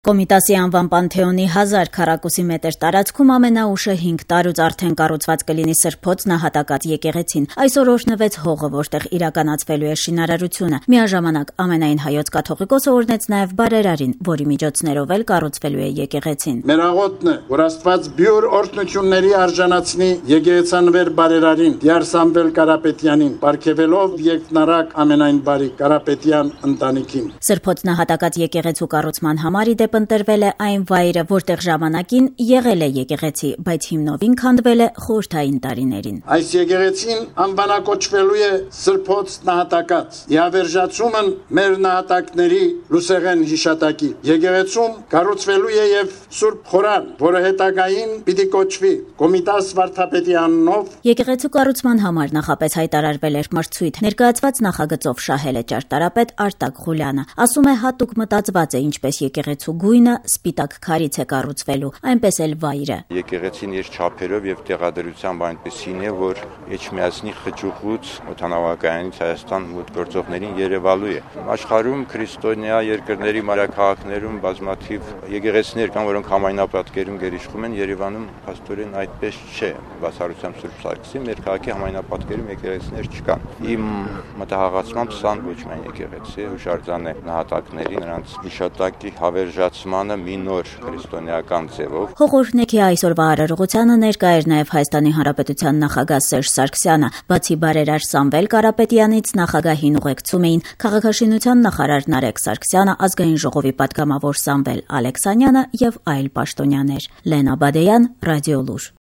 Կոմիտասի անվան Պանթեոնի 1000 քառակուսի մետր տարածքում ամենաուշը 5 տարուց արդեն կառուցված կլինի Սրբոց նահատակած եկեղեցին։ Այսօր օրհնվեց հողը, որտեղ իրականացվելու է շինարարությունը։ Միաժամանակ ամենայն հայոց կաթողիկոսը օրհնեց նաև բարերարին, որի միջոցներով էլ կառուցվելու է եկեղեցին։ Մեր աղոթն է, որ Աստված բյուր օրհնությունների արժանացնի եկեղեցանվեր բարերարին, Դիար Սամվել Կարապետյանին, պարգևելով երկնարակ ամենայն բարի Կարապետյան ընտանիքին։ Սրբոց նահատակած եկեղեցու կառուցման համար ընտրվել է այն վայրը, որտեղ ժամանակին եղել է եկեղեցի, բայց հիմնովին քանդվել է խորհրդային տարիներին։ Այս եկեղեցին անվանակոչվելու է Սրբոց նահատակած։ Իհավերժացումն մեր նահատակների լուսեղեն հիշատակի։ Եկեղեցում կառուցվելու է եւ Սուրբ Խորան, որը հետագային պիտի կոչվի Կոմիտաս վարդապետի անունով։ Եկեղեցու կառուցման համար նախապես հայտարարվել էր մրցույթ։ Ներկայացված նախագծով շահել է ճարտարապետ Արտակ Ղուլյանը։ Ասում է, հատուկ մտածված է ինչպես եկեղեցու գույնը սպիտակ քարից է կառուցվելու, այնպես էլ վայրը։ Եկեղեցին իր չափերով եւ տեղադրությամբ այնպեսին է, որ Էջմիածնի խճուղուց օդանավակայանից Հայաստան մոտ գործողներին երևալու է։ Աշխարհում քրիստոնյա երկրների մայրաքաղաքներում բազմաթիվ եկեղեցիներ կան, որոնք համայնապատկերում գերիշխում են, Երևանում փաստորեն այդպես չէ։ Բացառությամբ Սուրբ Սարգսի մեր քաղաքի համայնապատկերում եկեղեցիներ չկան։ Իմ մտահղացմամբ սան ոչ միայն եկեղեցի, հուշարձան է նահատակների, նրանց հիշատակի հավերժացմանը մի նոր քրիստոնեական ձևով։ Հողօրհնեքի այսօրվա արարողությանը ներկա էր նաև Հայաստանի Հանրապետության նախագահ Սերժ Սարգսյանը, բացի բարերար Սամվել Կարապետյանից նախագահին ուղեկցում էին քաղաքաշինության նախարար Նարեկ Սարգսյանը, ազգային ժողովի պատգամավոր Սամվել Ալեքսանյանը եւ այլ պաշտոնյաներ։ Լենա Բադեյան, Ռադիոլուր։